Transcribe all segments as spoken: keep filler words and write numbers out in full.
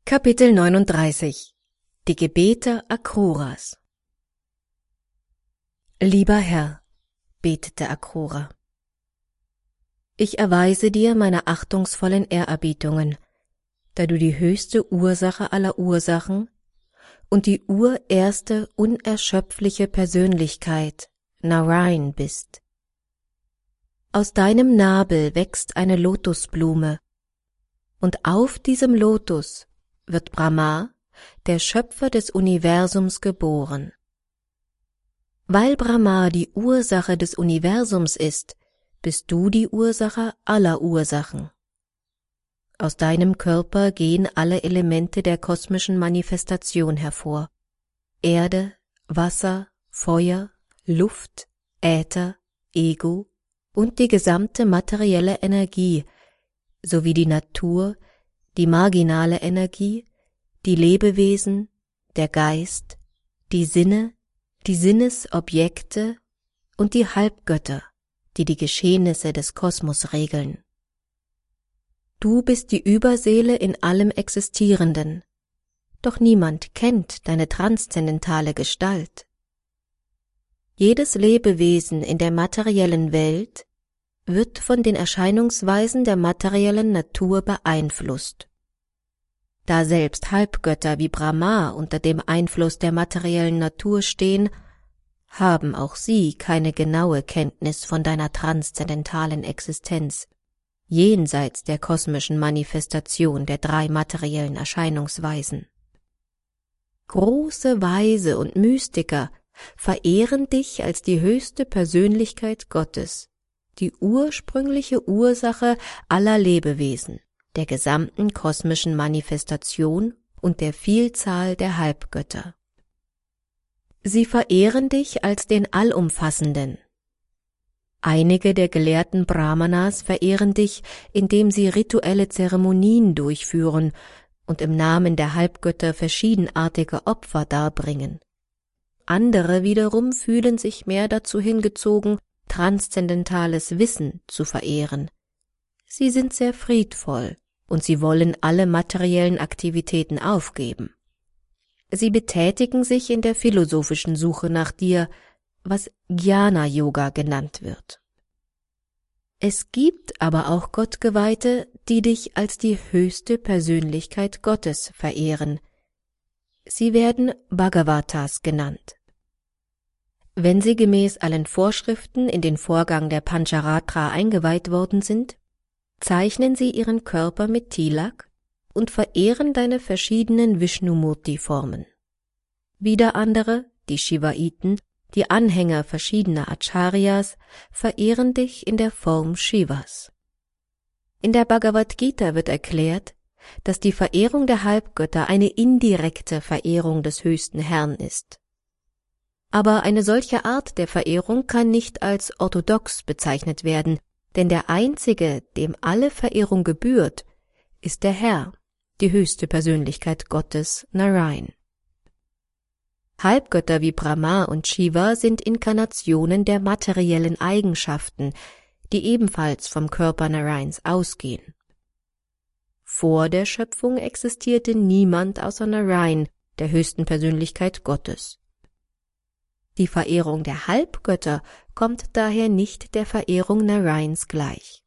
Kapitel neununddreißig. Die Gebete Akruras. Lieber Herr, betete Akrura, ich erweise dir meine achtungsvollen Ehrerbietungen, da du die höchste Ursache aller Ursachen und die urerste unerschöpfliche Persönlichkeit, Narayan, bist. Aus deinem Nabel wächst eine Lotusblume, und auf diesem Lotus wird Brahma, der Schöpfer des Universums, geboren. Weil Brahma die Ursache des Universums ist, bist du die Ursache aller Ursachen. Aus deinem Körper gehen alle Elemente der kosmischen Manifestation hervor: Erde, Wasser, Feuer, Luft, Äther, Ego und die gesamte materielle Energie, sowie die Natur, die marginale Energie, die Lebewesen, der Geist, die Sinne, die Sinnesobjekte und die Halbgötter, die die Geschehnisse des Kosmos regeln. Du bist die Überseele in allem Existierenden, doch niemand kennt deine transzendentale Gestalt. Jedes Lebewesen in der materiellen Welt wird von den Erscheinungsweisen der materiellen Natur beeinflusst. Da selbst Halbgötter wie Brahma unter dem Einfluss der materiellen Natur stehen, haben auch sie keine genaue Kenntnis von deiner transzendentalen Existenz, jenseits der kosmischen Manifestation der drei materiellen Erscheinungsweisen. Große Weise und Mystiker verehren dich als die höchste Persönlichkeit Gottes, die ursprüngliche Ursache aller Lebewesen, der gesamten kosmischen Manifestation und der Vielzahl der Halbgötter. Sie verehren dich als den Allumfassenden. Einige der gelehrten Brahmanas verehren dich, indem sie rituelle Zeremonien durchführen und im Namen der Halbgötter verschiedenartige Opfer darbringen. Andere wiederum fühlen sich mehr dazu hingezogen, transzendentales Wissen zu verehren. Sie sind sehr friedvoll und sie wollen alle materiellen Aktivitäten aufgeben. Sie betätigen sich in der philosophischen Suche nach dir, was Jnana-Yoga genannt wird. Es gibt aber auch Gottgeweihte, die dich als die höchste Persönlichkeit Gottes verehren. Sie werden Bhagavatas genannt. Wenn sie gemäß allen Vorschriften in den Vorgang der Pancharatra eingeweiht worden sind, zeichnen sie ihren Körper mit Tilak und verehren deine verschiedenen Vishnu-Murti-Formen. Wieder andere, die Shivaiten, die Anhänger verschiedener Acharyas, verehren dich in der Form Shivas. In der Bhagavad Gita wird erklärt, dass die Verehrung der Halbgötter eine indirekte Verehrung des höchsten Herrn ist. Aber eine solche Art der Verehrung kann nicht als orthodox bezeichnet werden, denn der Einzige, dem alle Verehrung gebührt, ist der Herr, die höchste Persönlichkeit Gottes, Narayan. Halbgötter wie Brahma und Shiva sind Inkarnationen der materiellen Eigenschaften, die ebenfalls vom Körper Narayans ausgehen. Vor der Schöpfung existierte niemand außer Narayan, der höchsten Persönlichkeit Gottes. Die Verehrung der Halbgötter kommt daher nicht der Verehrung Narayans gleich.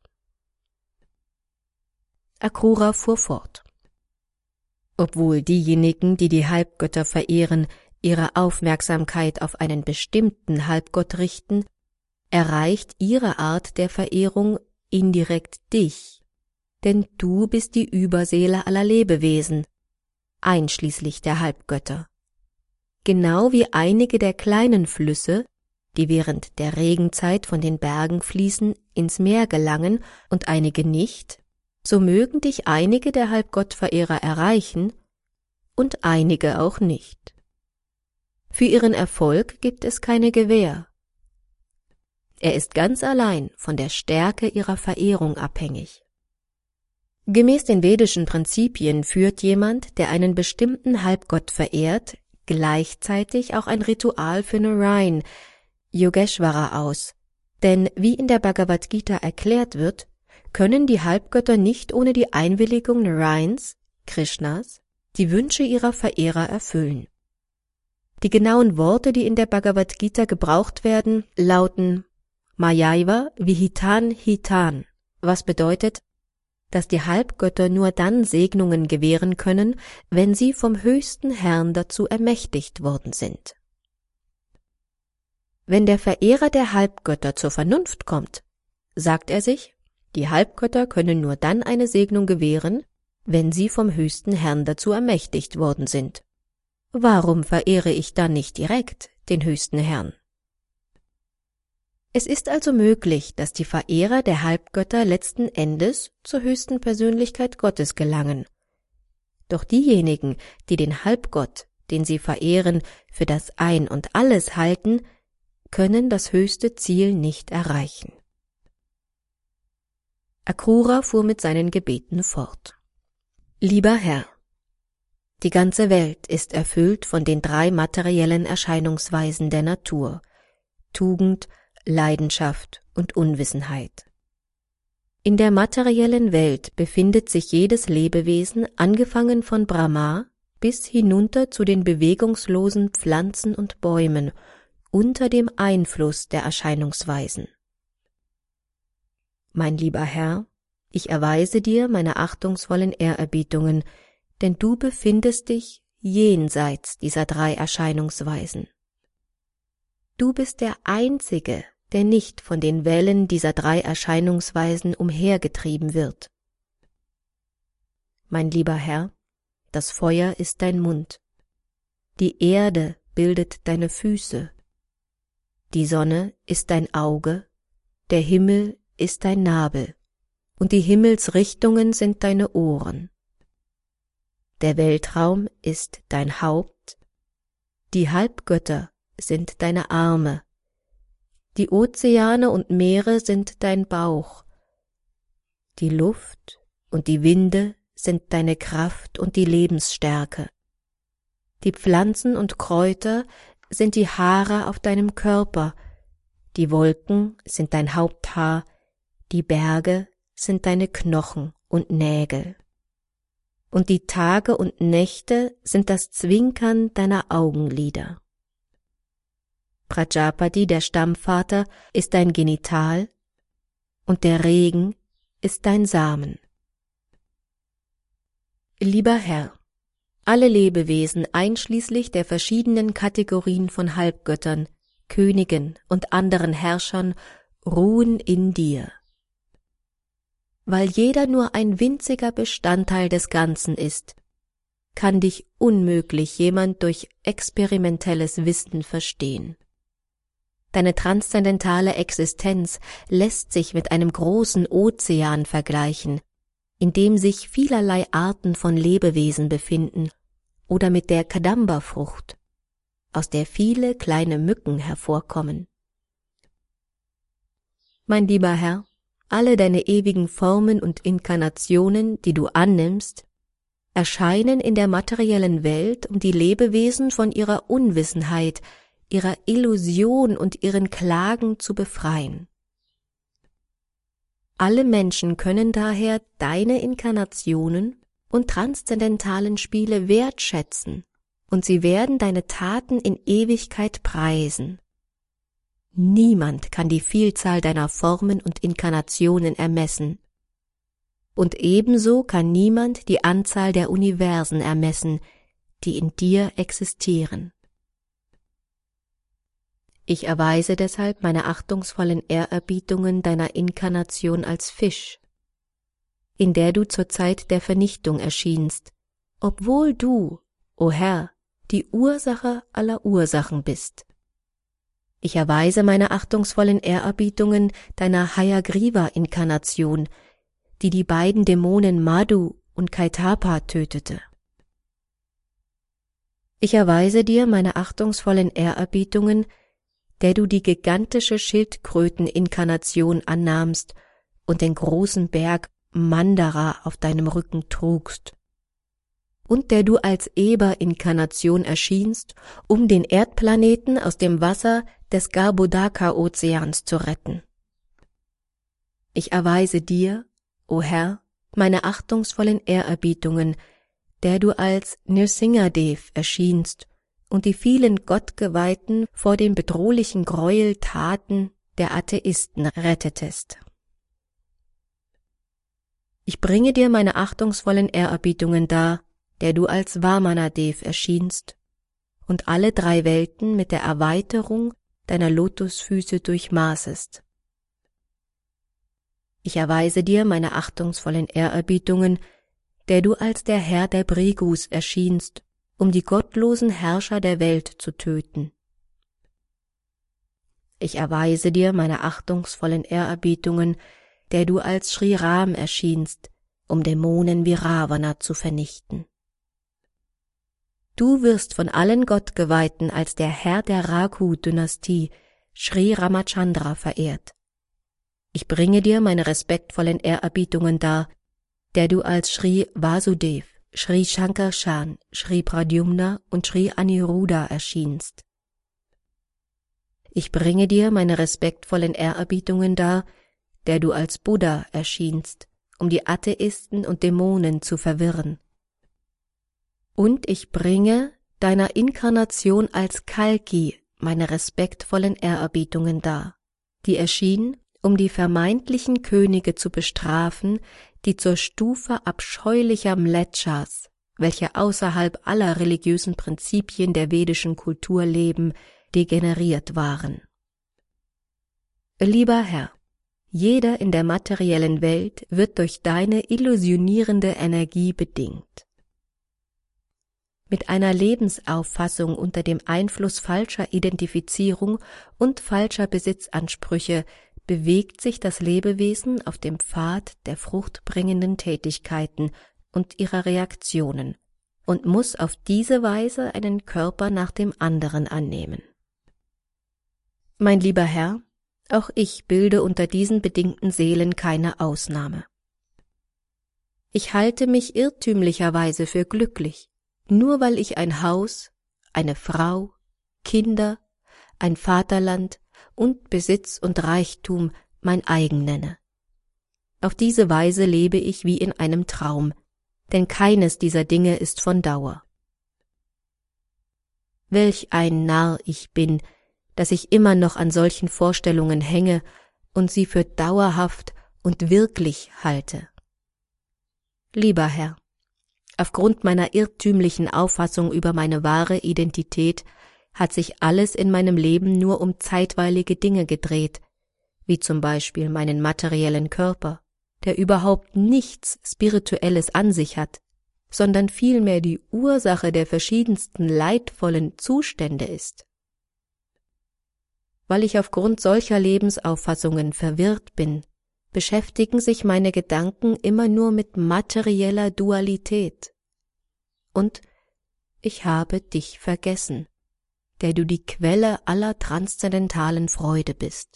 Akrura fuhr fort. Obwohl diejenigen, die die Halbgötter verehren, ihre Aufmerksamkeit auf einen bestimmten Halbgott richten, erreicht ihre Art der Verehrung indirekt dich, denn du bist die Überseele aller Lebewesen, einschließlich der Halbgötter. Genau wie einige der kleinen Flüsse, die während der Regenzeit von den Bergen fließen, ins Meer gelangen und einige nicht, so mögen dich einige der Halbgottverehrer erreichen und einige auch nicht. Für ihren Erfolg gibt es keine Gewähr. Er ist ganz allein von der Stärke ihrer Verehrung abhängig. Gemäß den vedischen Prinzipien führt jemand, der einen bestimmten Halbgott verehrt, gleichzeitig auch ein Ritual für Narayan, Yogeshwara, aus, denn wie in der Bhagavad Gita erklärt wird, können die Halbgötter nicht ohne die Einwilligung Narayans, Krishnas, die Wünsche ihrer Verehrer erfüllen. Die genauen Worte, die in der Bhagavad Gita gebraucht werden, lauten Mayaiva Vihitan Hitan, was bedeutet, dass die Halbgötter nur dann Segnungen gewähren können, wenn sie vom höchsten Herrn dazu ermächtigt worden sind. Wenn der Verehrer der Halbgötter zur Vernunft kommt, sagt er sich, die Halbgötter können nur dann eine Segnung gewähren, wenn sie vom höchsten Herrn dazu ermächtigt worden sind. Warum verehre ich dann nicht direkt den höchsten Herrn? Es ist also möglich, dass die Verehrer der Halbgötter letzten Endes zur höchsten Persönlichkeit Gottes gelangen. Doch diejenigen, die den Halbgott, den sie verehren, für das Ein und Alles halten, können das höchste Ziel nicht erreichen. Akrura fuhr mit seinen Gebeten fort. Lieber Herr, die ganze Welt ist erfüllt von den drei materiellen Erscheinungsweisen der Natur: Tugend, Leidenschaft und Unwissenheit. In der materiellen Welt befindet sich jedes Lebewesen, angefangen von Brahma bis hinunter zu den bewegungslosen Pflanzen und Bäumen, unter dem Einfluss der Erscheinungsweisen. Mein lieber Herr, ich erweise dir meine achtungsvollen Ehrerbietungen, denn du befindest dich jenseits dieser drei Erscheinungsweisen. Du bist der Einzige, der nicht von den Wellen dieser drei Erscheinungsweisen umhergetrieben wird. Mein lieber Herr, das Feuer ist dein Mund, die Erde bildet deine Füße, die Sonne ist dein Auge, der Himmel ist dein Nabel, und die Himmelsrichtungen sind deine Ohren. Der Weltraum ist dein Haupt, die Halbgötter sind deine Arme, die Ozeane und Meere sind dein Bauch, die Luft und die Winde sind deine Kraft und die Lebensstärke, die Pflanzen und Kräuter sind die Haare auf deinem Körper, die Wolken sind dein Haupthaar, die Berge sind deine Knochen und Nägel. Und die Tage und Nächte sind das Zwinkern deiner Augenlider. Prajapati, der Stammvater, ist dein Genital, und der Regen ist dein Samen. Lieber Herr, alle Lebewesen einschließlich der verschiedenen Kategorien von Halbgöttern, Königen und anderen Herrschern ruhen in dir. Weil jeder nur ein winziger Bestandteil des Ganzen ist, kann dich unmöglich jemand durch experimentelles Wissen verstehen. Deine transzendentale Existenz lässt sich mit einem großen Ozean vergleichen, in dem sich vielerlei Arten von Lebewesen befinden, oder mit der Kadamba-Frucht, aus der viele kleine Mücken hervorkommen. Mein lieber Herr, alle deine ewigen Formen und Inkarnationen, die du annimmst, erscheinen in der materiellen Welt, um die Lebewesen von ihrer Unwissenheit, ihrer Illusion und ihren Klagen zu befreien. Alle Menschen können daher deine Inkarnationen und transzendentalen Spiele wertschätzen, und sie werden deine Taten in Ewigkeit preisen. Niemand kann die Vielzahl deiner Formen und Inkarnationen ermessen. Und ebenso kann niemand die Anzahl der Universen ermessen, die in dir existieren. Ich erweise deshalb meine achtungsvollen Ehrerbietungen deiner Inkarnation als Fisch, in der du zur Zeit der Vernichtung erschienst, obwohl du, o Herr, die Ursache aller Ursachen bist. Ich erweise meine achtungsvollen Ehrerbietungen deiner Hayagriva-Inkarnation, die die beiden Dämonen Madhu und Kaitapa tötete. Ich erweise dir meine achtungsvollen Ehrerbietungen, der du die gigantische Schildkröten-Inkarnation annahmst und den großen Berg Mandara auf deinem Rücken trugst, und der du als Eber-Inkarnation erschienst, um den Erdplaneten aus dem Wasser des Garbhodaka-Ozeans zu retten. Ich erweise dir, o Herr, meine achtungsvollen Ehrerbietungen, der du als Nrsingadev erschienst und die vielen Gottgeweihten vor den bedrohlichen Gräueltaten der Atheisten rettetest. Ich bringe dir meine achtungsvollen Ehrerbietungen dar, der du als Vamanadev erschienst und alle drei Welten mit der Erweiterung deiner Lotusfüße durchmaßest. Ich erweise dir meine achtungsvollen Ehrerbietungen, der du als der Herr der Brigus erschienst, um die gottlosen Herrscher der Welt zu töten. Ich erweise dir meine achtungsvollen Ehrerbietungen, der du als Sri Ram erschienst, um Dämonen wie Ravana zu vernichten. Du wirst von allen Gottgeweihten als der Herr der Raghu-Dynastie, Sri Ramachandra, verehrt. Ich bringe dir meine respektvollen Ehrerbietungen dar, der du als Sri Vasudev, Sri Shankarshan, Sri Pradyumna und Sri Aniruddha erschienst. Ich bringe dir meine respektvollen Ehrerbietungen dar, der du als Buddha erschienst, um die Atheisten und Dämonen zu verwirren. Und ich bringe deiner Inkarnation als Kalki meine respektvollen Ehrerbietungen dar, die erschien, um die vermeintlichen Könige zu bestrafen, die zur Stufe abscheulicher Mletschas, welche außerhalb aller religiösen Prinzipien der vedischen Kultur leben, degeneriert waren. Lieber Herr, jeder in der materiellen Welt wird durch deine illusionierende Energie bedingt. Mit einer Lebensauffassung unter dem Einfluss falscher Identifizierung und falscher Besitzansprüche bewegt sich das Lebewesen auf dem Pfad der fruchtbringenden Tätigkeiten und ihrer Reaktionen und muss auf diese Weise einen Körper nach dem anderen annehmen. Mein lieber Herr, auch ich bilde unter diesen bedingten Seelen keine Ausnahme. Ich halte mich irrtümlicherweise für glücklich, nur weil ich ein Haus, eine Frau, Kinder, ein Vaterland und Besitz und Reichtum mein eigen nenne. Auf diese Weise lebe ich wie in einem Traum, denn keines dieser Dinge ist von Dauer. Welch ein Narr ich bin, dass ich immer noch an solchen Vorstellungen hänge und sie für dauerhaft und wirklich halte. Lieber Herr, aufgrund meiner irrtümlichen Auffassung über meine wahre Identität hat sich alles in meinem Leben nur um zeitweilige Dinge gedreht, wie zum Beispiel meinen materiellen Körper, der überhaupt nichts Spirituelles an sich hat, sondern vielmehr die Ursache der verschiedensten leidvollen Zustände ist. Weil ich aufgrund solcher Lebensauffassungen verwirrt bin, beschäftigen sich meine Gedanken immer nur mit materieller Dualität. Und ich habe dich vergessen, der du die Quelle aller transzendentalen Freude bist.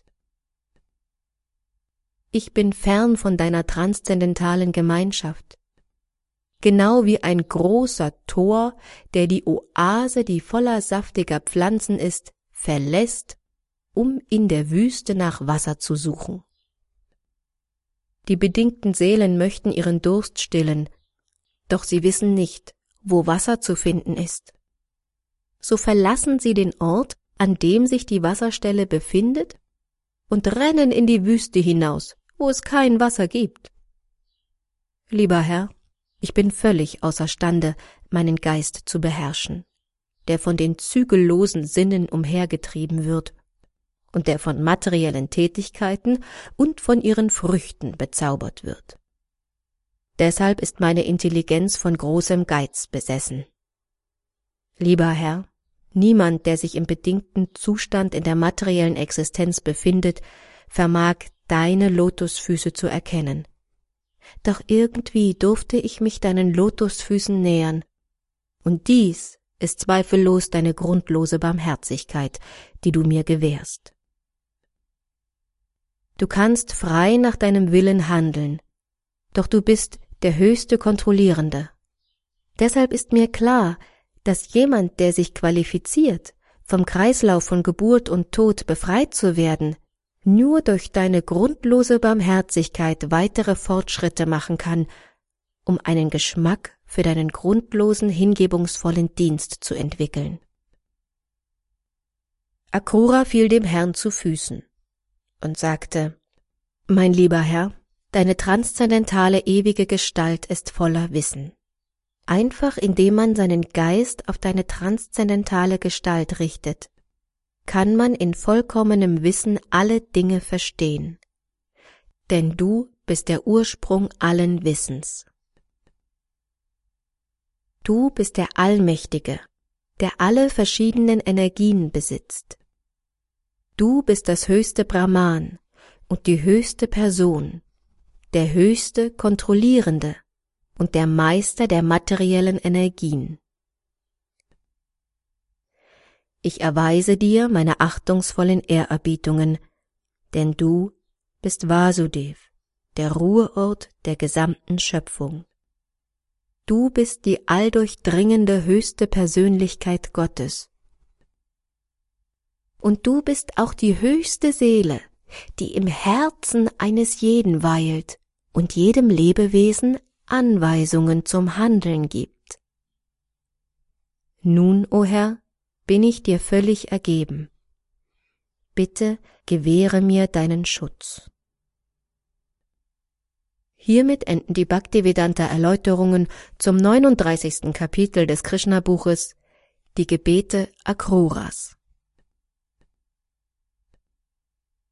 Ich bin fern von deiner transzendentalen Gemeinschaft, genau wie ein großer Tor, der die Oase, die voller saftiger Pflanzen ist, verlässt, um in der Wüste nach Wasser zu suchen. Die bedingten Seelen möchten ihren Durst stillen, doch sie wissen nicht, wo Wasser zu finden ist. So verlassen sie den Ort, an dem sich die Wasserstelle befindet, und rennen in die Wüste hinaus, wo es kein Wasser gibt. Lieber Herr, ich bin völlig außerstande, meinen Geist zu beherrschen, der von den zügellosen Sinnen umhergetrieben wird und der von materiellen Tätigkeiten und von ihren Früchten bezaubert wird. Deshalb ist meine Intelligenz von großem Geiz besessen. Lieber Herr, niemand, der sich im bedingten Zustand in der materiellen Existenz befindet, vermag deine Lotusfüße zu erkennen. Doch irgendwie durfte ich mich deinen Lotusfüßen nähern, und dies ist zweifellos deine grundlose Barmherzigkeit, die du mir gewährst. Du kannst frei nach deinem Willen handeln, doch du bist der höchste Kontrollierende. Deshalb ist mir klar, dass jemand, der sich qualifiziert, vom Kreislauf von Geburt und Tod befreit zu werden, nur durch deine grundlose Barmherzigkeit weitere Fortschritte machen kann, um einen Geschmack für deinen grundlosen, hingebungsvollen Dienst zu entwickeln. Akrura fiel dem Herrn zu Füßen und sagte: Mein lieber Herr, deine transzendentale ewige Gestalt ist voller Wissen. Einfach indem man seinen Geist auf deine transzendentale Gestalt richtet, kann man in vollkommenem Wissen alle Dinge verstehen. Denn du bist der Ursprung allen Wissens. Du bist der Allmächtige, der alle verschiedenen Energien besitzt. Du bist das höchste Brahman und die höchste Person, der höchste Kontrollierende und der Meister der materiellen Energien. Ich erweise dir meine achtungsvollen Ehrerbietungen, denn du bist Vasudev, der Ruheort der gesamten Schöpfung. Du bist die alldurchdringende höchste Persönlichkeit Gottes. Und du bist auch die höchste Seele, die im Herzen eines jeden weilt und jedem Lebewesen Anweisungen zum Handeln gibt. Nun, o Herr, bin ich dir völlig ergeben. Bitte gewähre mir deinen Schutz. Hiermit enden die Bhaktivedanta-Erläuterungen zum neununddreißigsten Kapitel des Krishna-Buches, die Gebete Akruras.